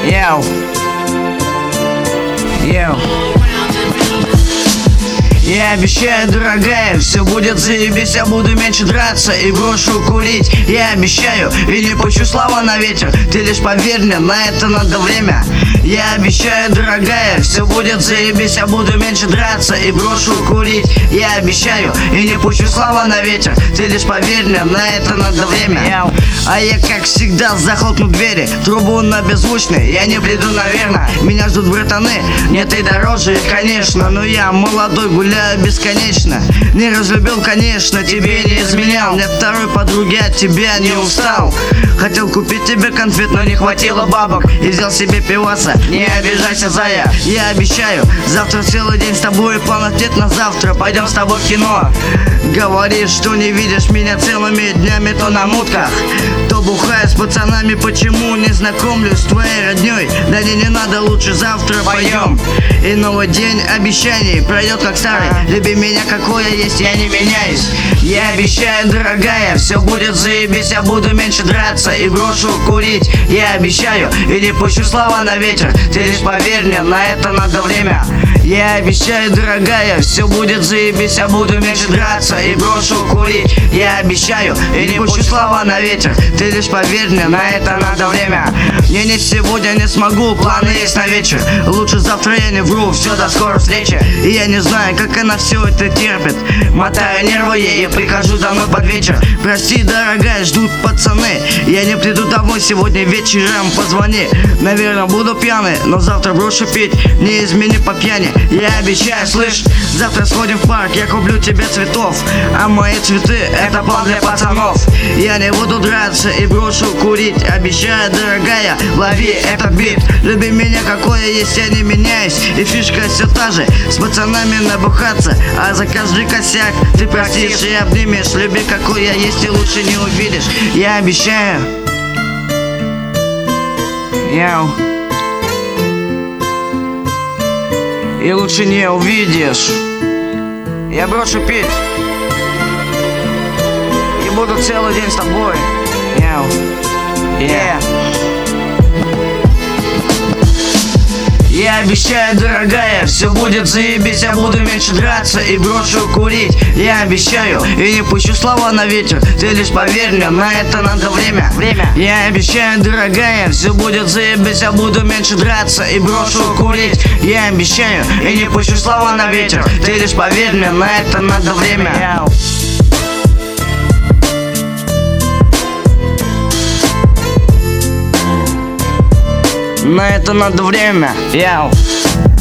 Йоу. Йоу. Я обещаю, дорогая, все будет заебись. Я буду меньше драться и брошу курить. Я обещаю, и не пущу слова на ветер. Ты лишь поверь мне, на это надо время. Я обещаю, дорогая, все будет заебись. Я буду меньше драться и брошу курить. Я обещаю, и не пущу слова на ветер. Ты лишь поверь мне, на это надо время. А я, как всегда, захлопну двери. Трубу на беззвучный, я не приду, наверное. Меня ждут братаны, нет и дороже, конечно. Но я молодой, гуляю бесконечно. Не разлюбил, конечно, тебе не изменял. Нет второй подруги, от тебя не устал. Хотел купить тебе конфет, но не хватило бабок. И взял себе пиваса, не обижайся, зая. Я обещаю, завтра целый день с тобой. Планов нет на завтра, пойдем с тобой в кино. Говоришь, что не видишь меня целыми днями. То на мутках, то бухаю с пацанами. Почему не знакомлюсь с твоей родней? Да не надо, лучше завтра пойдем. И новый день обещаний пройдет как старый. Люби меня, какой я есть, я не меняюсь. Я обещаю, дорогая, все будет заебись. Я буду меньше драться и брошу курить. Я обещаю, и не пущу слова на ветер. Ты лишь поверь мне, на это надо время. Я обещаю, дорогая, все будет заебись. Я буду меньше драться и брошу курить. Я обещаю, и не пущу слова на ветер. Ты лишь поверь мне, на это надо время. Не сегодня не смогу, планы есть на вечер. Лучше завтра, я не вру, все, до скорой встречи. И я не знаю, как она все это терпит. Мотаю нервы ей и прихожу домой под вечер. Прости, дорогая, ждут пацаны. Я не приду домой сегодня вечером, позвони. Наверное, буду пьяный, но завтра брошу пить. Не измени по пьяни, я обещаю, слышь. Завтра сходим в парк, я куплю тебе цветов. А мои цветы — это план для пацанов. Я не буду драться и брошу курить. Обещаю, дорогая, лови этот бит. Люби меня, какой я есть, я не меняюсь. И фишка все та же, с пацанами набухаться. А за каждый косяк ты простишь и обнимешь. Люби, какой я есть, и лучше не увидишь. Я обещаю. Яу. И лучше не увидишь. Я брошу пить и буду целый день с тобой. Яу. Yeah. Я обещаю, дорогая, все будет заебись. Я буду меньше драться и брошу курить. Я обещаю, и не пущу слова на ветер. Ты лишь поверь мне, на это надо время. Я обещаю, дорогая, все будет заебись. Я буду меньше драться и брошу курить. Я обещаю, и не пущу слова на ветер. Ты лишь поверь мне, на это надо время. На это надо время. Яу.